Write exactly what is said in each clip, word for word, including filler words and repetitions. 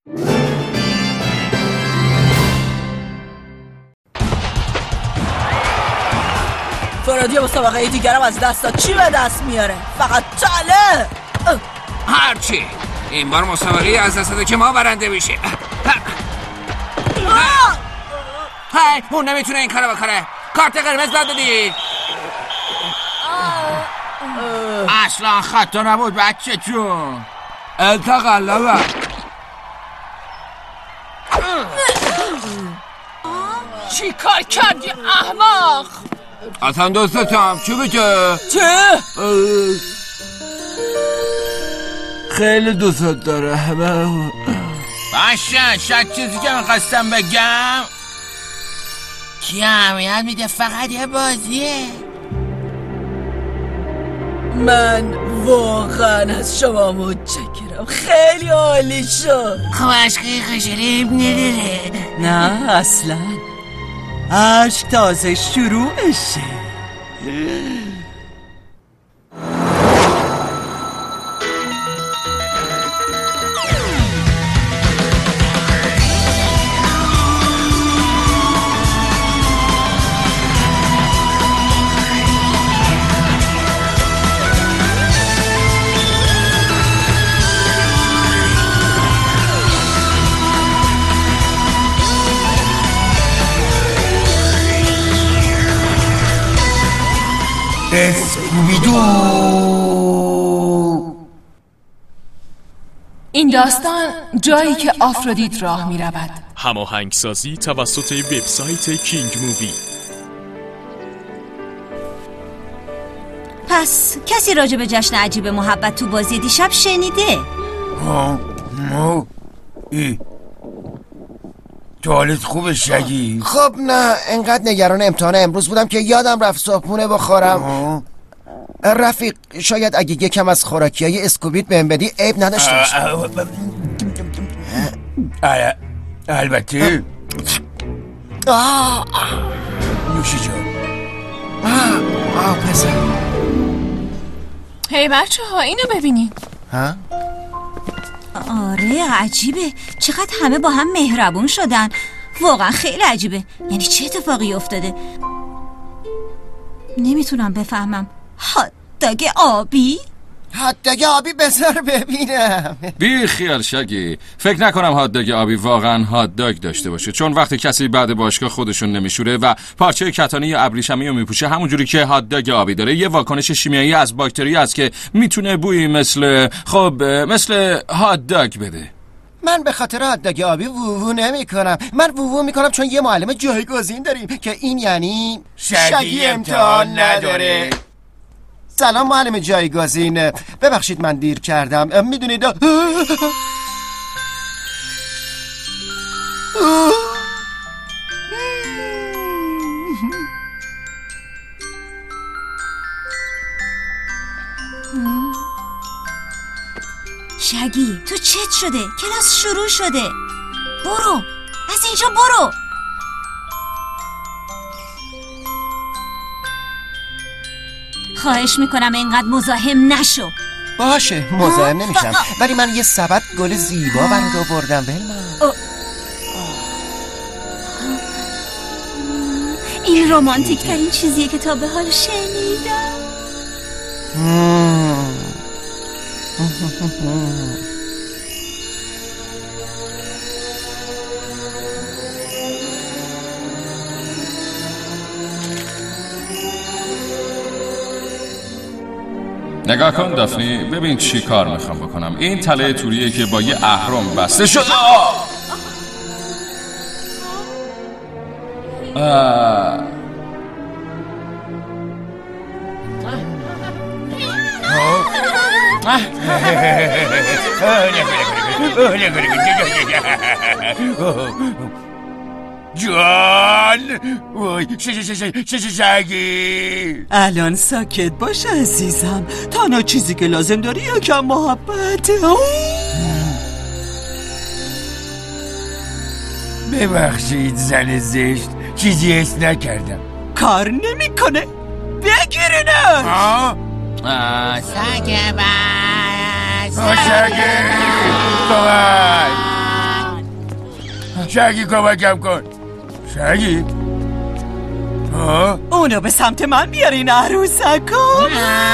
فرادی مسابقه دیگرم از دست داد. چی به دست میاره؟ فقط تله. هرچی این بار مسابقه از دست داده که ما برنده میشه. های اون نمیتونه این کارو بکنه. کارت قرمز داد دادی. اصلا خطا نبود بچه جون. التقلبه. چی کار کردی احمق؟ اصلا دوستم چی بگه؟ چه؟ خیلی دوست داره همه. باشه شاید چیزی که میخواستم بگم کی اهمیت میده، فقط یه بازیه. من واقعا از شما متشکرم، خیلی عالی شد. خب عشقی خجلیب نداره. نه اصلا، عشق تازه شروعشه. اسکوبیدو. این داستان جایی که آفرودیت راه می رود. هماهنگسازی توسط وبسایت کینگ مووی. پس کسی راجع به جشن عجیب محبت تو بازی دیشب شنیده؟ ها نو ای تو حالت خوبه شگی؟ خب نه، انقدر نگران امتحان امروز بودم که یادم رفت صبحونه بخورم. رفیق شاید اگه یکم از خوراکیای اسکوبیت بهم بدی عیب نداشته باشه. البته. نوشی جان. آه آه پسر. هی بچه ها اینو ببینین. ها؟ آره عجیبه، چقدر همه با هم مهربون شدن. واقعا خیلی عجیبه. یعنی چه اتفاقی افتاده؟ نمیتونم بفهمم. هاتداگ آبی؟ هاتداگ آبی بذار ببینم. بی خیال شگی، فکر نکنم هاتداگ آبی واقعا هاتداگ داشته باشه، چون وقتی کسی بعد باشگاه خودشون نمیشوره و پارچه کتانی یا ابریشمی رو میپوشه، همونجوری که هاتداگ آبی داره یه واکنش شیمیایی از باکتری است که میتونه بویی مثل خب مثل هاتداگ بده. من به خاطر هاتداگ آبی ووو نمی کنم. من ووو میکنم چون یه معلم جایگزین داریم که این یعنی شگی امتحان نداره. سلام معلم جایگزین، ببخشید من دیر کردم. میدونید شگی تو چت شده؟ کلاس شروع شده. برو از اینجا برو. خواهش میکنم اینقدر مزاحم نشو. باشه مزاحم نمیشم، ولی من یه سبد گل زیبا برات آوردم. ولما این رومانتیک ترین چیزیه که تا به حال شنیدم. نگاه کن دافنی، ببین چی کار میخوام بکنم. این تله توریه که با یه اهرم بسته شد. آه! آه. جان وای شگی الان ساکت باش عزیزم. تنها چیزی که لازم داری یکم محبته. ببخشید زن زشت، چیزی حس نکردم. کار نمیکنه. بگیرینش. آه سگه بس سگه کمک شگی کمکم کن. شگی ها؟ اونو به سمت من بیارین عروسکا.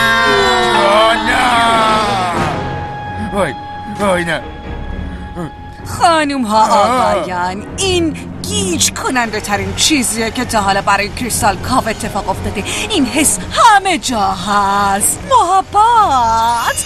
نه وای وای نه. خانوم ها آقایان، این گیج کننده ترین چیزیه که تا حالا برای کریستال کاف اتفاق افتاده. این حس همه جا هست. محبت.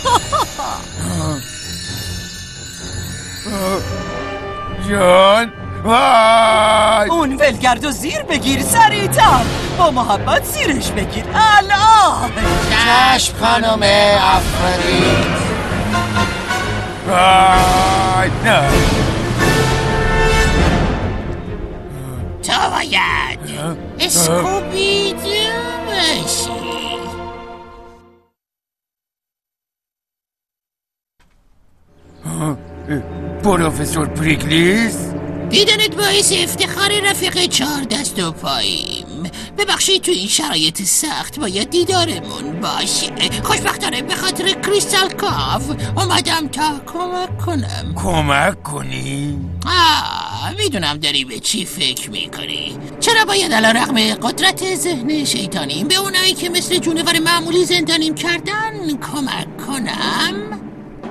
جان وای. اون ولگرد و زیر بگیر سریعتر. با محبت زیرش بگیر الان. چشم خانم آفرودیت. وای نه. تو باید اسکوبی دو باشی. پروفسور پریکلیس، دیدنت باعث افتخار رفیق چهار دست و پاییم. ببخشید تو این شرایط سخت باید دیدارمون باشه. خوشبختانه به خاطر کریستال کاف اومدم تا کمک کنم. کمک کنی؟ آه میدونم داری به چی فکر میکنی. چرا باید علی رغم قدرت ذهن شیطانیم به اونایی که مثل جونور معمولی زندانیم کردن کمک کنم؟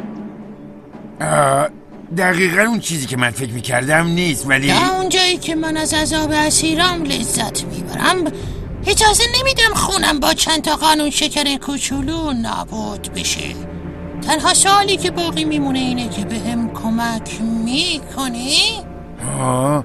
آه دقیقا اون چیزی که من فکر میکردم نیست، ولی تا اونجایی که من از عذاب اسیرام لذت میبرم اجازه نمیدم خونم با چند تا قانون شکر کوچولو نابود بشه. تنها سوالی که باقی میمونه اینه که به هم کمک میکنی؟ آه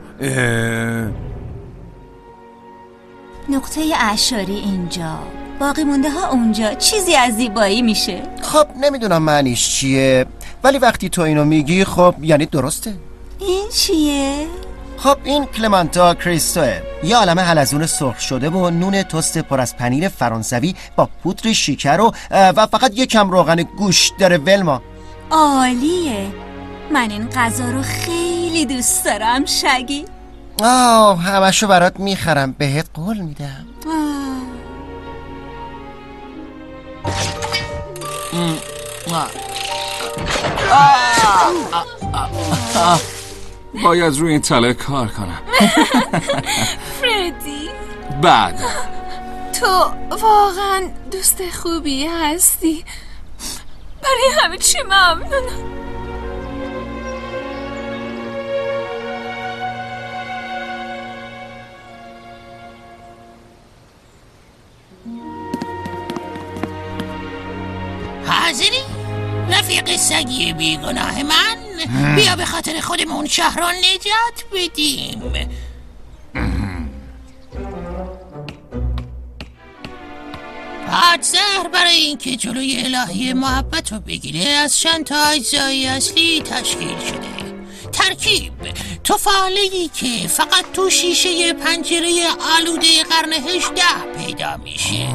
نقطه اعشاری اینجا، باقی مونده ها اونجا. چیزی از زیبایی میشه. خب نمیدونم معنیش چیه، ولی وقتی تو اینو میگی خب یعنی درسته. این چیه؟ خب این کلمانتا کریستوه، یه عالمه حلزون سرخ شده و نون تست پر از پنیر فرانسوی با پودر شکر و و فقط یه کم روغن گوشت داره. ولما عالیه. من این غذا رو خیلی دوست دارم شگی. آه همشو برات میخرم، بهت قول میدم. باید روی این تله کار کنم. فردی، بعد تو واقعا دوست خوبی هستی. برای همه چی ممنونم. حاضری؟ رفیق سگی بیگناه من، بیا به خاطر خودمون شهر رو نجات بدیم. پادزهر برای اینکه جلوی الهی محبت رو بگیره از چند تا اجزای اصلی تشکیل شده. ترکیب تفاله‌ای که فقط تو شیشه پنجره آلوده قرن هجده پیدا میشه.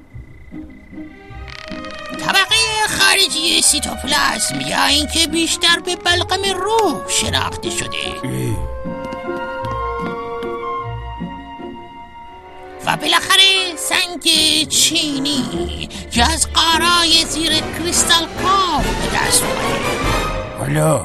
طبقه خارجی سیتوپلازم یا اینکه بیشتر به بلغم روح شناخته شده. و بالاخره سنگ چینی که از قارای زیر کریستال کاف به دست اومده. حالا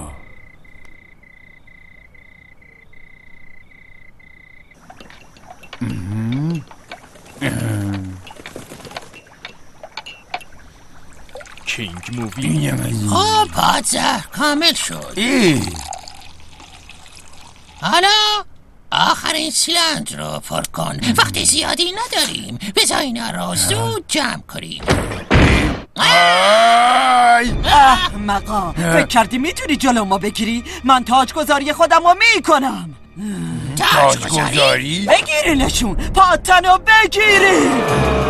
کینگ مووی. خب پادزهر کامل شد. ای. حالا آخرین سیلندر رو پر کن. وقت زیادی نداریم. بذار اینا رو زود جمع کنیم. احمقا، فکر کردی میتونی جلو ما بگیری؟ من تاجگذاری خودم رو میکنم. تاجگذاری؟ بگیرینشون، پاتن رو بگیرین.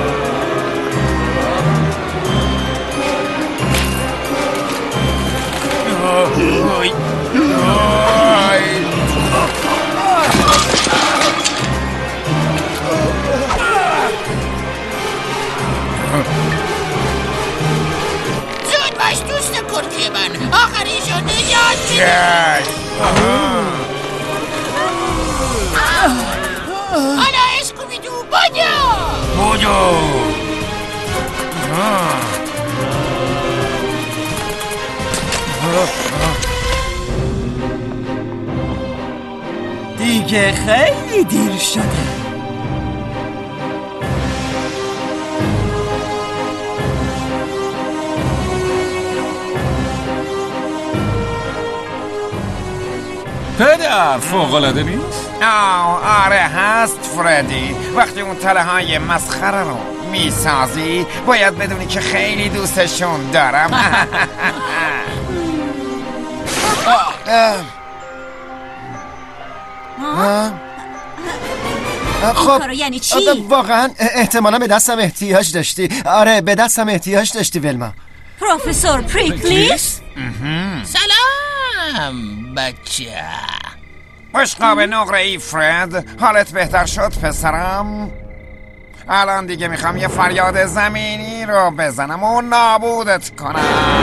آی آی زود باش دوست کرکی من. آخرین شو نجات بده. حالا اسکوبی دو بودو بودو. دیگه خیلی دیر شده. پدر فوق‌العاده نیست؟ آه آره هست فردی. وقتی اون تله های مسخره رو میسازی باید بدونی که خیلی دوستشون دارم. خب کارو یعنی چی؟ واقعا احتمالا به دستم احتیاج داشتی. آره به دستم احتیاج داشتی ولما. پروفسور پریکلیس؟ سلام بچه. بشقاب نقره ای فرد، حالت بهتر شد پسرم؟ الان دیگه میخوام یه فریاد زمینی رو بزنم و نابودت کنم.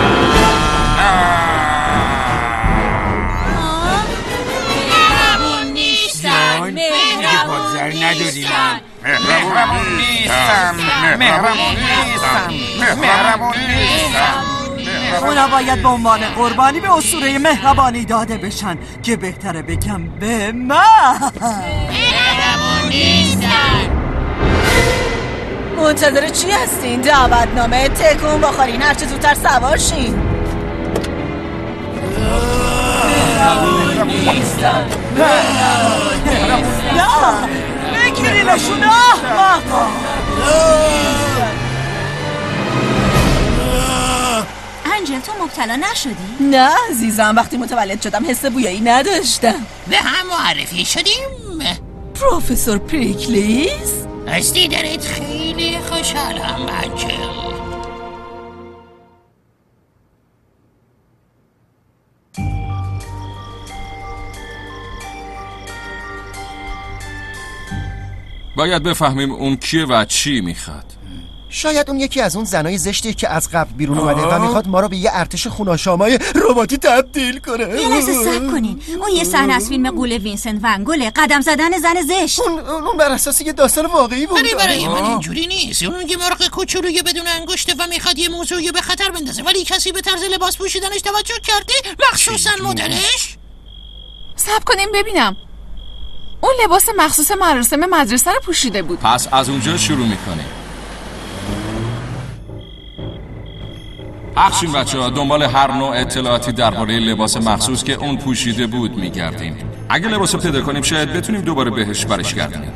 مهربون نیستن، مهربون نیستن، مهربون نیستن، مهربون نیستن، مهربون نیستن. اونا باید به عنوان قربانی به اسطوره مهربانی داده بشن که بهتره بگم به من. مهربون نیستن. منتظر چی هستین؟ دعوتنامه تکون بخورین، هرچه زودتر سوار شین. مهربون نیستن. نه بگیرینشون احمقا. انجل تو مبتلا نشدی؟ نه عزیزم، وقتی متولد شدم حس بویایی نداشتم. به هم معرفی شدیم. پروفسور پریکلیس؟ از دیدنت خیلی خوشحالم انجل. باید بفهمیم اون کیه و چی میخواد. شاید اون یکی از اون زنای زشتی که از قبل بیرون اومده و میخواد ما رو به یه ارتش خوناشامای رباتی تبدیل کنه. یه لحظه صبر کنین. اون یه صحنه از فیلم قول وینسنت ون گل، قدم زدن زن زشت. اون اون بر اساس یه داستان واقعی بود. ولی برای من اینجوری نیست. اون میگه مرغ کوچولوی بدون انگشته و میخواد یه موضوعی به خطر بندازه، ولی کسی به طرز لباس پوشیدنش توجه کرده، مخصوصا مدلش. صبر کنیم ببینم. اون لباس مخصوص مراسم مدرسه رو پوشیده بود. پس از اونجا شروع میکنه. اخشین بچه ها دنبال هر نوع اطلاعاتی درباره لباس مخصوص که اون پوشیده بود میگردیم. اگه لباس رو پیدا کنیم شاید بتونیم دوباره بهش برش گردیم.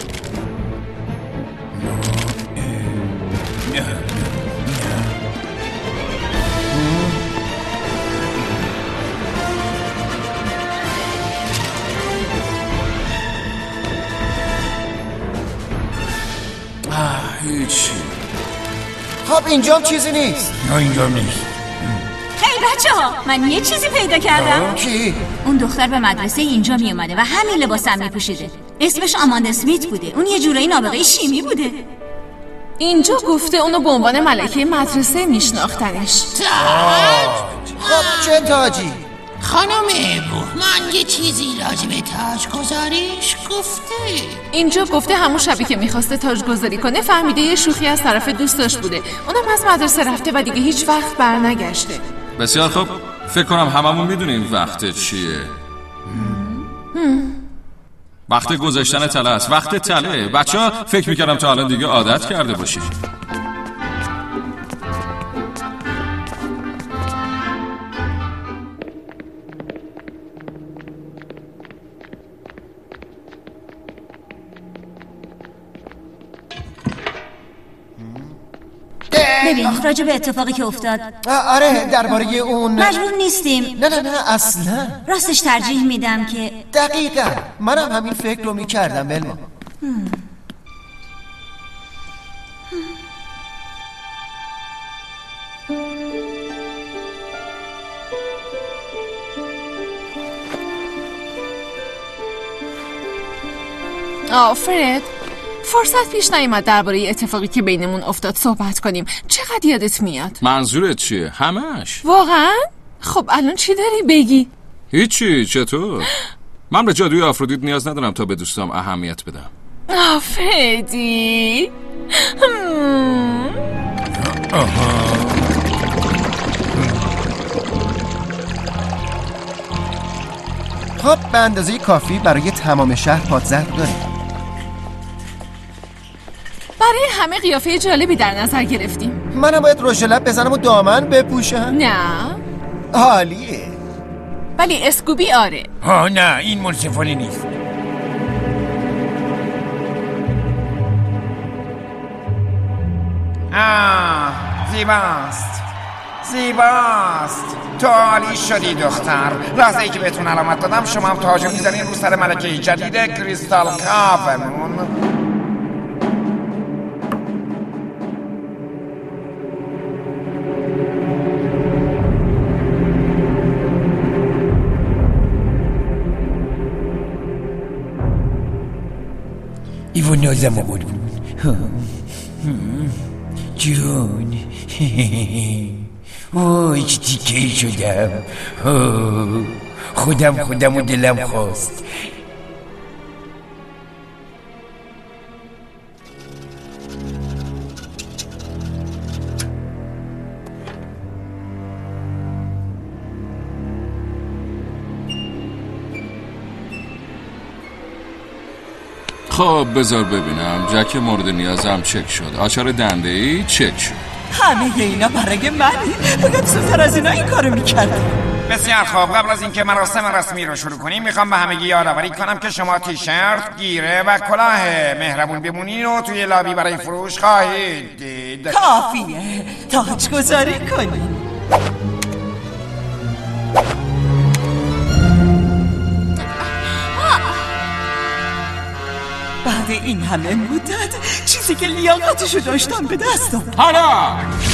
هیچی. خب اینجام چیزی نیست. نه اینجام نیست. خیلی بچه ها من یه چیزی پیدا کردم. چی؟ اون دختر به مدرسه اینجا می اومده و همین لباس هم می پوشیده. اسمش آماندا اسمیت بوده. اون یه جورایی نابغه شیمی بوده. اینجا گفته اونو به عنوان ملکه مدرسه میشناختنش. خب چه تاجی؟ خانم بوهمن یه چیزی راجع به تاج گذاریش گفته. اینجا گفته همون شبی که میخواسته تاج گذاری کنه فهمیده یه شوخی از طرف دوستاش بوده. اونم از مدرسه رفته و دیگه هیچ وقت برنگشته. بسیار خوب. فکر کنم هممون میدونیم وقت چیه. وقت گذاشتن تله است. وقت تله. بچه ها فکر میکردم تا الان دیگه عادت کرده باشید. ببین راجع به اتفاقی که افتاد. آره درباره اون مجبور نیستیم. نه نه نه اصلا. راستش ترجیح میدم که دقیقا منم همین فکر رو میکردم بلما. آفرد فرصت پیش نیامد درباره اتفاقی که بینمون افتاد صحبت کنیم. چقدر یادت میاد؟ منظورت چیه؟ همش. واقعا؟ خب الان چی داری بگی؟ هیچی. چطور؟ من به جادوی آفرودیت نیاز ندارم تا به دوستام اهمیت بدم. آفریدی خب به اندازه کافی برای تمام شهر پادزهر داریم. برای همه قیافه جالبی در نظر گرفتیم. منم باید رژ لب بزنم و دامن بپوشم؟ نه. عالیه. ولی اسکوبی آره. ها نه، این منصفانه نیست. آه زیباست زیباست. تو عالی شدی دختر. لحظه ای که بهتون علامت دادم شما هم تاج میزنین رو سر ملکه جدید کریستال کافمون. ایوان نازم آقول بود جون. اوه چی تیکه شدم. خودم خودم و دلم خواست. خب بذار ببینم. جک مورد نیازم چک شد. آچار دنده ای چک شد. همه اینا برای منه. باید زودتر از اینا این کارو میکردم. بسیار خوب. قبل از اینکه مراسم رسمی رو شروع کنیم میخوام به همگی یادآوری کنم که شما تیشرت، گیره و کلاه مهربون بمونین و توی لابی برای فروش خواهید دید. کافیه تاج گذاری کنیم. بعد این همه مدت چیزی که لیاقتشو داشتم به دستم. حالا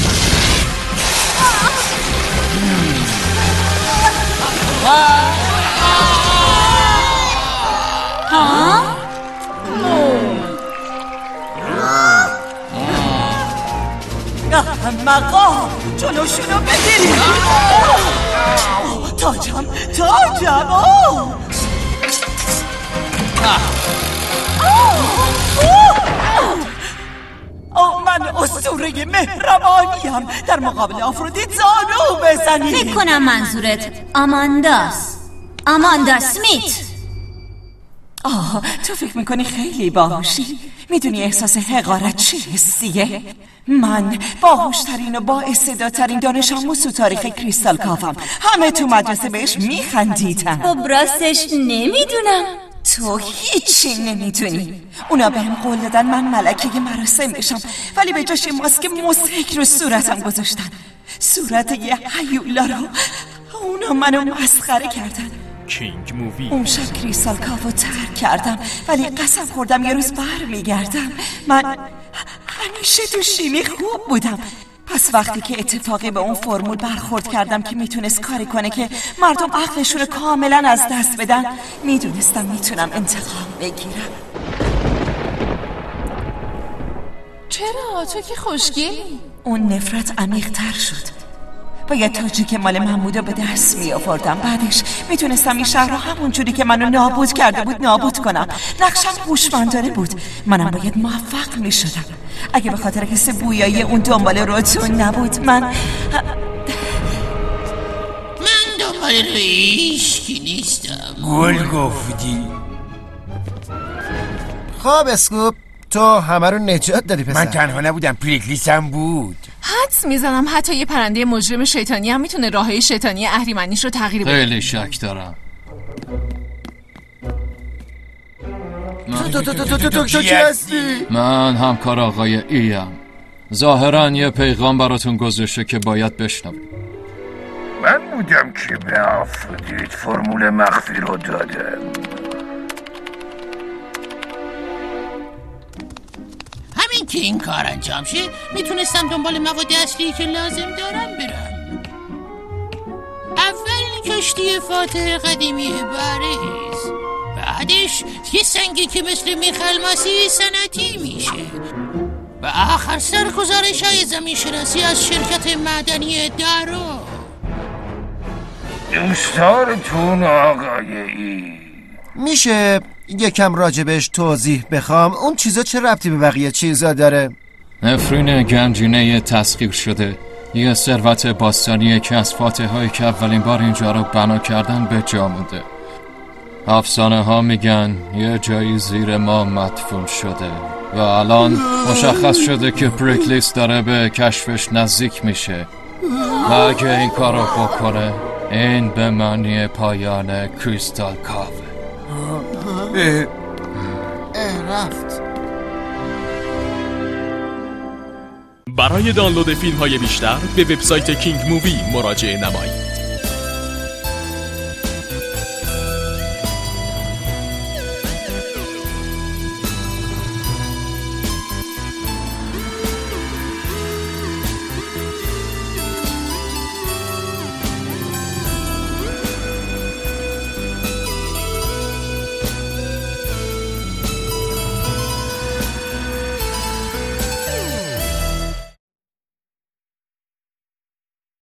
احمقا جلوشونو بگیرید. تاجم تاجم آه من اسطوره مهربانیم. در مقابل آفرودیت زانو بزنید. فکر کنم منظورت آمانداست. آماندا سمیت. آه تو فکر میکنی خیلی باهوشی؟ میدونی احساس حقارت چه حسیه؟ من باهوشترین و با استعدادترین دانش آموز تو تاریخ کریستال کافم. همه تو مدرسه بهش میخندیدن. خب راستش نمیدونم. تو هیچی نمیدونی. اونا به هم قول دادن من ملکه مراسم بشم، ولی به جاش ماسک موسیقی رو صورتم گذاشتن. صورت یه هیولا رو. اونا منو مسخره کردن. کینگ مووی. اون شب کریستال کافو ترک کردم، ولی قسم خوردم یه روز بر میگردم. من همیشه تو شیمی خوب بودم. پس وقتی که اتفاقی به اون فرمول برخورد کردم که میتونست کاری کنه که مردم عقلشون رو کاملا از دست بدن، میدونستم میتونم انتقام بگیرم. چرا؟ تو که خوشگلی. اون نفرت عمیق تر شد. باید تاجی که مال محمودو به دست می آوردم. بعدش میتونستم این شهر رو همون جوری که منو نابود کرده بود نابود کنم. نقشم هوشمندانه بود. منم باید موفق می شدم. اگه به خاطر حس بویایی اون دنبال روتون نبود من من دنبال ریشکی نیستم. گل گفتی. خب اسکوپ تو همه رو نجات دادی پسر. من تنها نبودم، پریکلیسم بود. حدس میزنم حتی یه پرنده مجرم شیطانی هم میتونه راههای شیطانی اهریمنیش رو تغییر بده. خیلی شک دارم. تو تو تو تو تو تو کی هستی؟ من همکار آقای ایم. ظاهرا یه پیغام براتون گذاشته که باید بشنوید. من بودم که به آفرودیت فرمول مخفی رو دادم. همین که این کار انجام شه میتونستم دنبال مواد اصلی که لازم دارم برم. اول کشتی فاتح قدیمی بریز، بعدش یه سنگی که مثل میخلمسی سنتی میشه، و آخر سر گزارش های زمین شناسی از شرکت معدنی دارو. دوستارتون آقای ای میشه یکم راجبش توضیح بخوام؟ اون چیزا چه ربطی به بقیه چیزا داره؟ نفرین گنجینه تسخیر شده یه ثروت باستانیه که از فاتحایی که اولین بار اینجا رو بنا کردن به جا مونده. افسانه ها میگن یه جایی زیر ما مدفون شده و الان مشخص شده که پریکلیس داره به کشفش نزدیک میشه و اگه این کارو بکنه این به معنی پایان کریستال کاوه. رفت. برای دانلود فیلم های بیشتر به وبسایت کینگ مووی مراجعه نمایید.